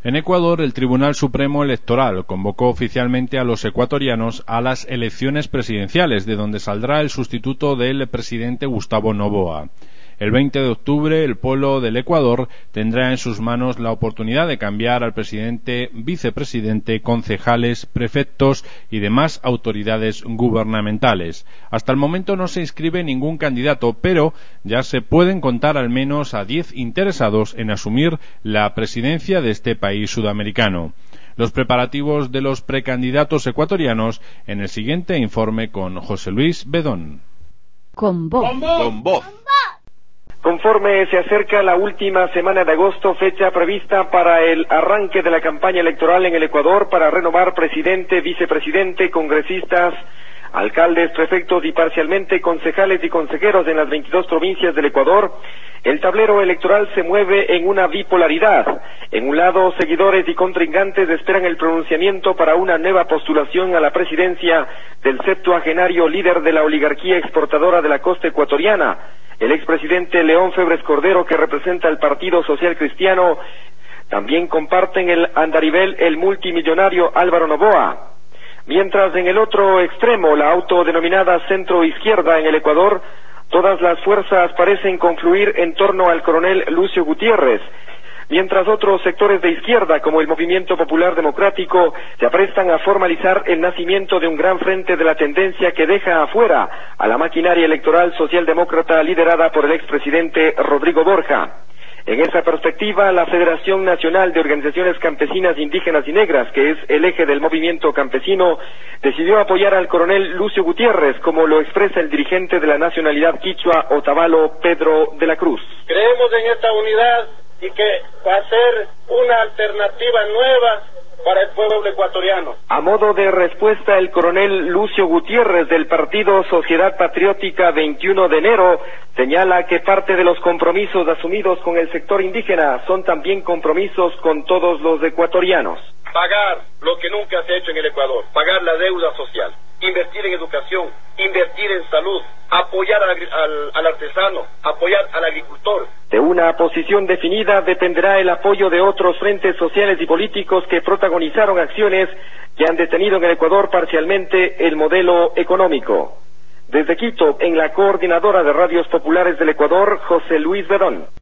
En Ecuador, el Tribunal Supremo Electoral convocó oficialmente a los ecuatorianos a las elecciones presidenciales, de donde saldrá el sustituto del presidente Gustavo Noboa. El 20 de octubre, el pueblo del Ecuador tendrá en sus manos la oportunidad de cambiar al presidente, vicepresidente, concejales, prefectos y demás autoridades gubernamentales. Hasta el momento no se inscribe ningún candidato, pero ya se pueden contar al menos a 10 interesados en asumir la presidencia de este país sudamericano. Los preparativos de los precandidatos ecuatorianos en el siguiente informe con José Luis Bedón. Con voz. Conforme se acerca la última semana de agosto, fecha prevista para el arranque de la campaña electoral en el Ecuador para renovar presidente, vicepresidente, congresistas, alcaldes, prefectos y parcialmente concejales y consejeros en las 22 provincias del Ecuador, el tablero electoral se mueve en una bipolaridad. En un lado, seguidores y contrincantes esperan el pronunciamiento para una nueva postulación a la presidencia del septuagenario líder de la oligarquía exportadora de la costa ecuatoriana, el expresidente León Febres Cordero, que representa al Partido Social Cristiano. También comparten el andarivel el multimillonario Álvaro Noboa. Mientras en el otro extremo, la autodenominada centro-izquierda en el Ecuador, todas las fuerzas parecen confluir en torno al coronel Lucio Gutiérrez, mientras otros sectores de izquierda, como el Movimiento Popular Democrático, se aprestan a formalizar el nacimiento de un gran frente de la tendencia que deja afuera a la maquinaria electoral socialdemócrata liderada por el expresidente Rodrigo Borja. En esa perspectiva, la Federación Nacional de Organizaciones Campesinas, Indígenas y Negras, que es el eje del movimiento campesino, decidió apoyar al coronel Lucio Gutiérrez, como lo expresa el dirigente de la nacionalidad quichua Otavalo, Pedro de la Cruz. Creemos en esta unidad y que va a ser una alternativa nueva para el pueblo ecuatoriano. A modo de respuesta, el coronel Lucio Gutiérrez del partido Sociedad Patriótica 21 de enero señala que parte de los compromisos asumidos con el sector indígena son también compromisos con todos los ecuatorianos. Pagar lo que nunca se ha hecho en el Ecuador, pagar la deuda social, invertir en educación, invertir en salud, apoyar al artesano, apoyar al agricultor. De una posición definida dependerá el apoyo de otros frentes sociales y políticos que protagonizaron acciones que han detenido en el Ecuador parcialmente el modelo económico. Desde Quito, en la Coordinadora de Radios Populares del Ecuador, José Luis Bedón.